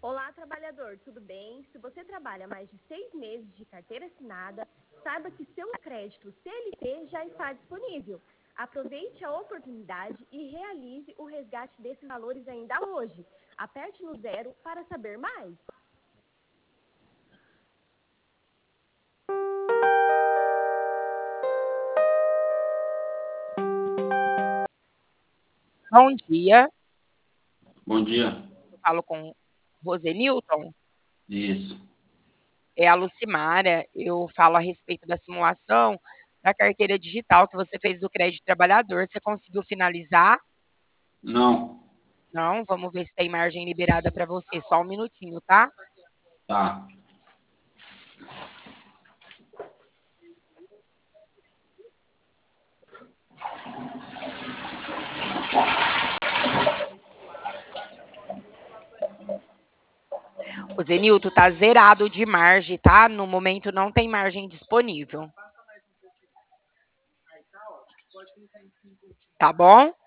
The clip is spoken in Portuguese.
Olá, trabalhador, tudo bem? Se você trabalha mais de 6 meses de carteira assinada, saiba que seu crédito CLT já está disponível. Aproveite a oportunidade e realize o resgate desses valores ainda hoje. Aperte no 0 para saber mais. Bom dia, Bom dia. eu falo com Rosenilton, Isso. é a Lucimara, eu falo a respeito da simulação da carteira digital que você fez do crédito trabalhador. Você conseguiu finalizar? Não. Não? Vamos ver se tem margem liberada para você. Só um minutinho, tá? Tá. O Zenilton tá zerado de margem, tá? No momento não tem margem disponível. Tá bom?